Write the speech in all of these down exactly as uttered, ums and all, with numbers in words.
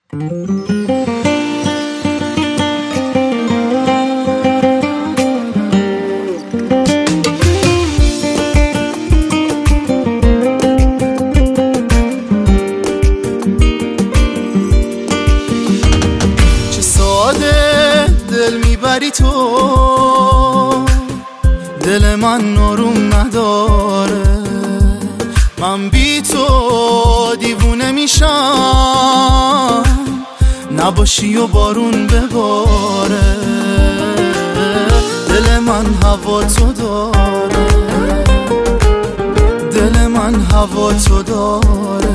چه ساده دل میبری تو، دل من آروم نداره. من بی تو دیوونه میشم، نباشی و بارون بباره. دل من هوا تو داره، دل من هوا تو داره.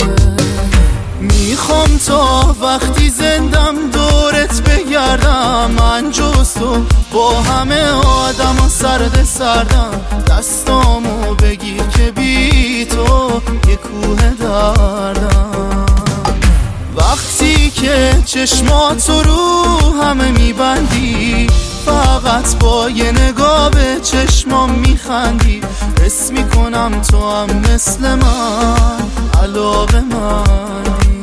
میخوام تا وقتی زندم دورت بگردم، من جز تو با همه آدم ها سرد سردم. دستامو بگیر که بی تو یه کوه دردم. وقتی که چشماتو رو همه میبندی، فقط با یه نگاه به چشمام میخندی. حس میکنم تو هم مثل من علاقه مندی.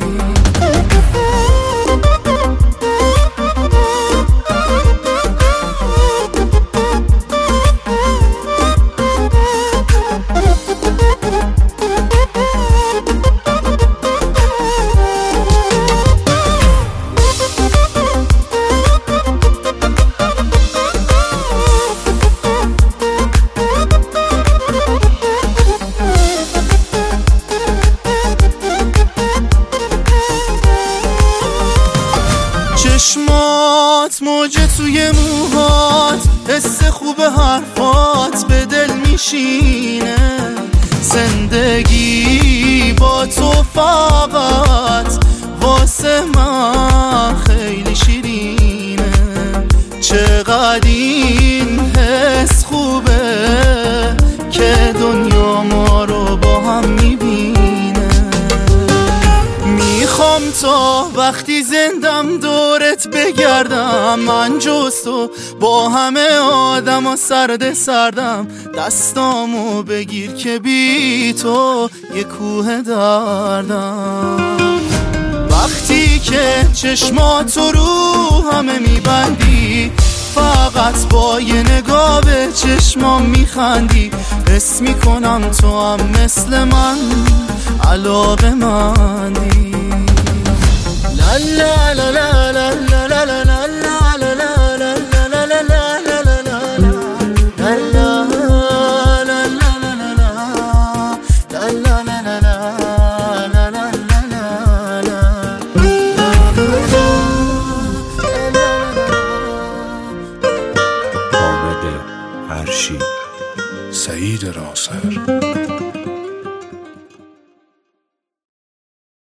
چشمات موجه توی موهات، حس خوب حرفات به دل میشینه. زندگی با تو فقط واسه من خیلی شیرینه. چقدر این حس خوبه که دنیا ما رو با هم میبینه. میخوام تا وقتی زندم دورت بگردم، من جز تو با همه آدم ها سرد سردم. دستامو بگیر که بی تو یه کوه دردم. وقتی که چشماتو رو همه میبندی، فقط با یه نگاه به چشمام میخندی. حس میکنم تو هم مثل من علاقه مندی. لا لا لا لا لا لا لا لا لا لا لا لا لا حامد هرشی، سعید راسر.